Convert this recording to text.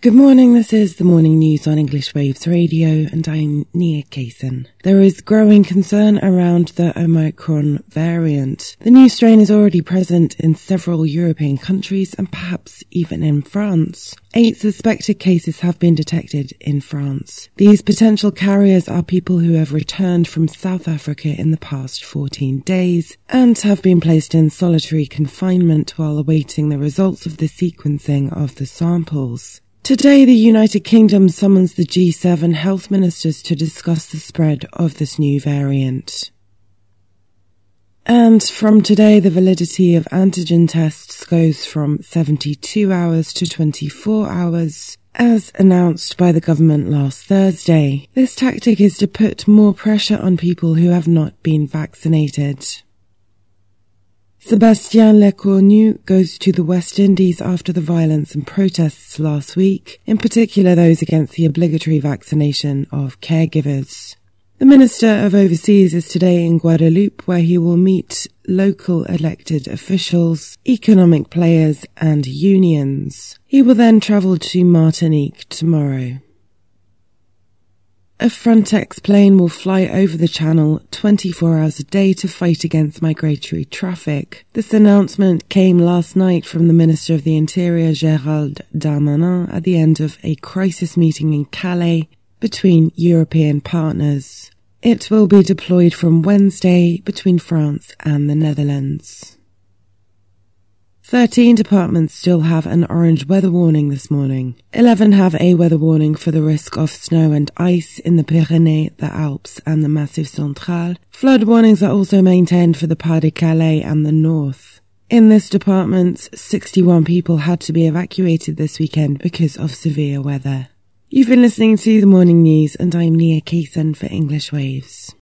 Good morning, this is the morning news on English Waves Radio, and I'm Nia Kaysen. There is growing concern around the Omicron variant. The new strain is already present in several European countries and perhaps even in France. 8 suspected cases have been detected in France. These potential carriers are people who have returned from South Africa in the past 14 days and have been placed in solitary confinement while awaiting the results of the sequencing of the samples. Today, the United Kingdom summons the G7 health ministers to discuss the spread of this new variant. And from today, the validity of antigen tests goes from 72 hours to 24 hours, as announced by the government last Thursday. This tactic is to put more pressure on people who have not been vaccinated. Sébastien Lecornu goes to the West Indies after the violence and protests last week, in particular those against the obligatory vaccination of caregivers. The Minister of Overseas is today in Guadeloupe, where he will meet local elected officials, economic players and unions. He will then travel to Martinique tomorrow. A Frontex plane will fly over the channel 24 hours a day to fight against migratory traffic. This announcement came last night from the Minister of the Interior, Gérald Darmanin, at the end of a crisis meeting in Calais between European partners. It will be deployed from Wednesday between France and the Netherlands. 13 departments still have an orange weather warning this morning. 11 have a weather warning for the risk of snow and ice in the Pyrenees, the Alps and the Massif Central. Flood warnings are also maintained for the Pas-de-Calais and the north. In this department, 61 people had to be evacuated this weekend because of severe weather. You've been listening to The Morning News, and I'm Nia Kaysen for English Waves.